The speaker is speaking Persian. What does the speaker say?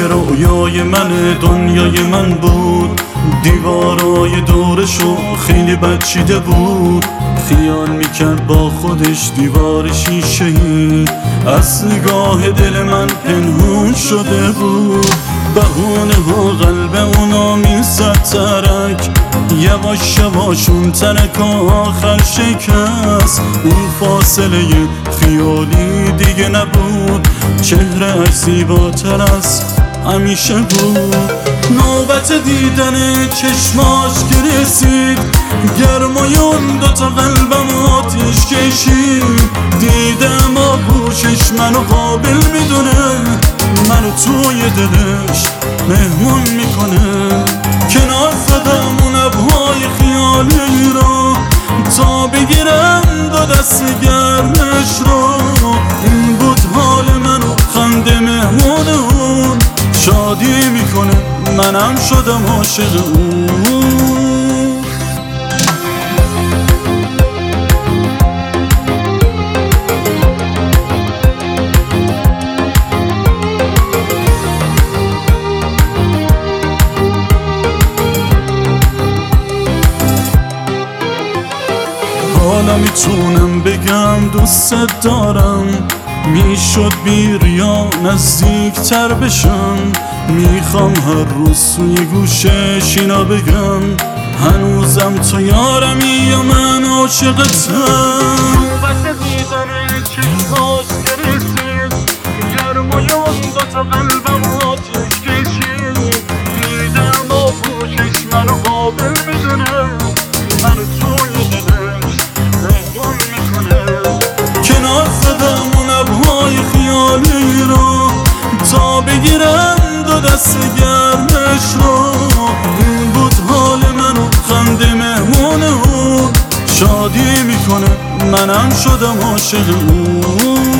رویای من دنیای من بود، دیوارای دورشو خیلی بچیده بود. خیال میکرد با خودش دیوار شیشه‌ای از نگاه دل من پنهون شده بود. بهونه ها قلب اونا میزد ترک، یواش یواش اون ترک آخر شکست. اون فاصله خیالی دیگه نبود، چهره اش زیباتر از همیشه بود. نوبت دیدن چشماش که رسید، گرمای اون دوتا قلبم آتیش کشید. دیدم آغوشش منو قابل میدونه، منو توی دلش مهمون میکنه. کنار زدم اون ابرهای خیالی رو تا بگیرم دو دست گرمش رو. این بود حال منو، خنده مهمون اون، شادی میکنه منم شدم عاشق اون. حالا میتونم بگم دوست دارم، میشد بیریا نزدیک تر بشم. میخوام هر روز توی گوشش اینا بگم، هنوزم تو یارمی یا من عاشقتم. نوبت دیدن چشماش که رسید، گرمای اون دوتا قلبم آتیش کشید. دیدم آغوشش منو قابل میدونه، منو توی دلش مهمون میکنه. کنار زدم اون ابرهای خیالی رو تا بگیرم دو دست گرمش رو. این بود حال منو، خنده مهمون اون، شادی میکنه منم شدم عاشق اون.